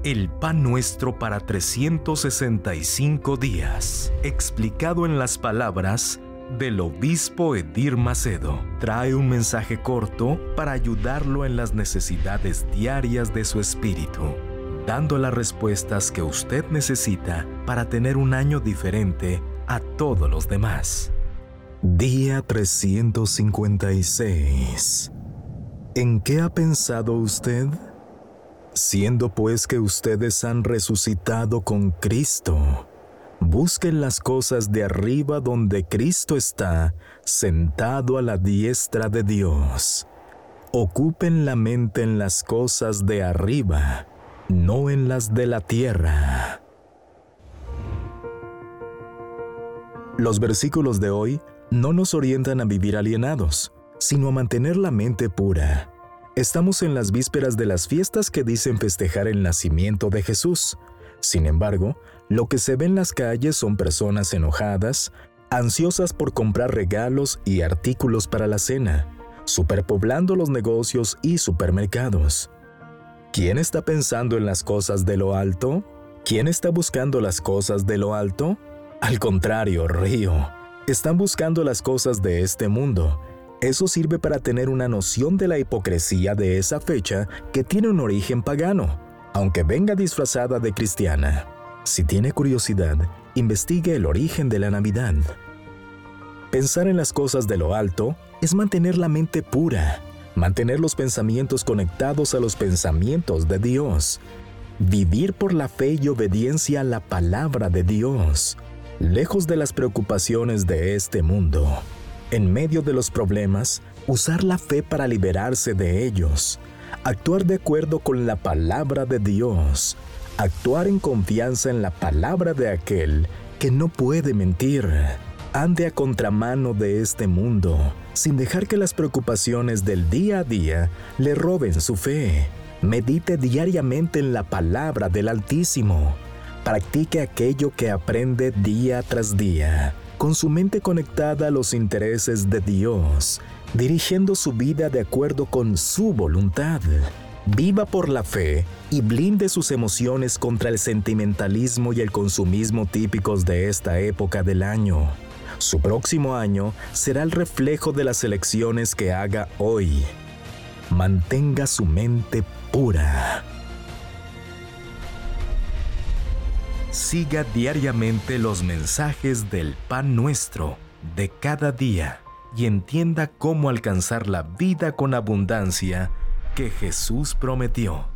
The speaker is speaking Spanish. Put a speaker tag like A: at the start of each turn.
A: El pan nuestro para 365 días, explicado en las palabras del obispo Edir Macedo, trae un mensaje corto para ayudarlo en las necesidades diarias de su espíritu, dando las respuestas que usted necesita para tener un año diferente a todos los demás. Día 356. ¿En qué ha pensado usted? Siendo pues que ustedes han resucitado con Cristo, busquen las cosas de arriba donde Cristo está, sentado a la diestra de Dios. Ocupen la mente en las cosas de arriba, no en las de la tierra. Los versículos de hoy no nos orientan a vivir alienados, sino a mantener la mente pura. Estamos en las vísperas de las fiestas que dicen festejar el nacimiento de Jesús. Sin embargo, lo que se ve en las calles son personas enojadas, ansiosas por comprar regalos y artículos para la cena, superpoblando los negocios y supermercados. ¿Quién está pensando en las cosas de lo alto? ¿Quién está buscando las cosas de lo alto? Al contrario, río. Están buscando las cosas de este mundo. Eso sirve para tener una noción de la hipocresía de esa fecha que tiene un origen pagano, aunque venga disfrazada de cristiana. Si tiene curiosidad, investigue el origen de la Navidad. Pensar en las cosas de lo alto es mantener la mente pura, mantener los pensamientos conectados a los pensamientos de Dios, vivir por la fe y obediencia a la palabra de Dios, lejos de las preocupaciones de este mundo. En medio de los problemas, usar la fe para liberarse de ellos, actuar de acuerdo con la palabra de Dios, actuar en confianza en la palabra de aquel que no puede mentir. Ande a contramano de este mundo, sin dejar que las preocupaciones del día a día le roben su fe. Medite diariamente en la palabra del Altísimo. Practique aquello que aprende día tras día, con su mente conectada a los intereses de Dios, dirigiendo su vida de acuerdo con su voluntad. Viva por la fe y blinde sus emociones contra el sentimentalismo y el consumismo típicos de esta época del año. Su próximo año será el reflejo de las elecciones que haga hoy. Mantenga su mente pura. Siga diariamente los mensajes del pan nuestro de cada día y entienda cómo alcanzar la vida con abundancia que Jesús prometió.